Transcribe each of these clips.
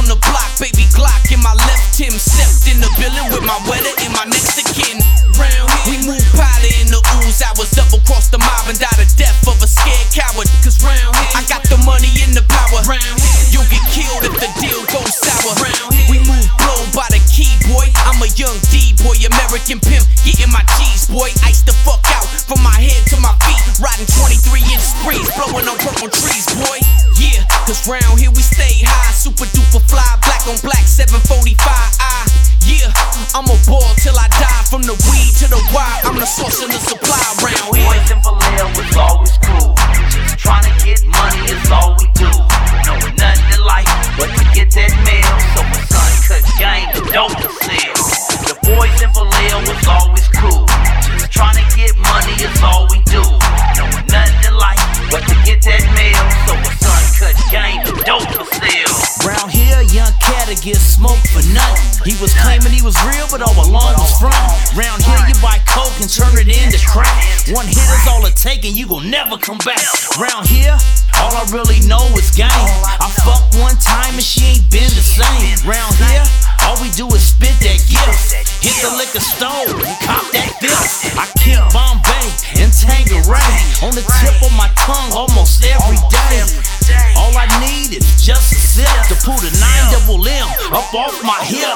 the block, baby Glock in my left Tim. Stepped in the building with my weather in my next of kin. Round here, we move powder in the ooze. I was double crossed the mob and died a death of a scared coward. Cause round here, I got the money and the power. Round here, you'll get killed if the deal goes sour. Round here, we move blow by the key, boy. I'm a young D-boy, American pimp, getting my cheese, boy. Ice the fuck out from my head to my feet. Riding 23-inch sprees, blowing on purple trees, boy. Yeah, cause round here we stay high. Super duper fly, black on black, 745 yeah, I'm a ball till I die. From the weed to the wire, I'm the source and the supply round here. Boys in Vallejo was always cool. Just trying to get money is all we do. Knowing nothing in life but to get that mail. So my son cut game, the dope to sell. The boys in Vallejo was always cool. Just trying to get money is all we do. Knowing nothing in life but to get that mail. So my son cut game, the dope to sell. Round here, young cat'll get smoked for nothing. He was claiming he was real, but all along was front. Round here, you buy coke and turn it into crack. One hit is all it take and you gon' never come back. Round here, all I really know is game. I fucked one time and she ain't been the same. Round here, all we do is spit that gift. Hit the liquor store, cop that fifth. I kick Bombay and Tangeray on the tip of my tongue almost every day. All I need is just a sip to pull the 9-double-M up off my hip.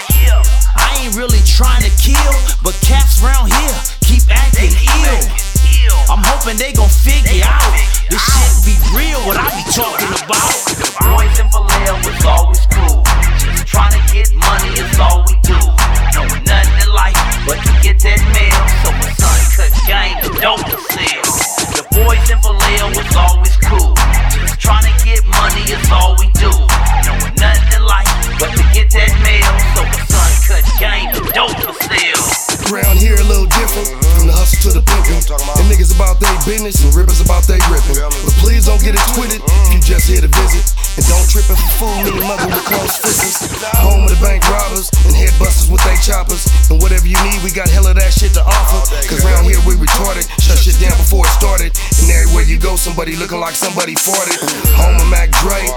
I ain't really trying to kill, but cats round here keep acting ill. I'm hoping they gon' figure out this shit be real, what I be talking about. The boys in Vallejo was always cool. Just trying to get money is all we do. Knowing nothing in life but to get that mail. So my son cut game, the dope to sell. The boys in Vallejo was always cool. Just trying to get money is all we do. Knowing nothing in life but to get that mail. So my son cut game, the dope to sell. Round here a little different, from the hustle to the pimpin'. And niggas about their business and rippers about they rippin'. But please don't get it twisted if you just here to visit. And don't trip if a fool me mother with close fists. Home of the bank robbers and head busters with they choppers. And whatever you need, we got hella that shit to offer. Cause round here we retarded, shut shit down before it started. And everywhere you go, somebody looking like somebody farted. Home of Mac Dre,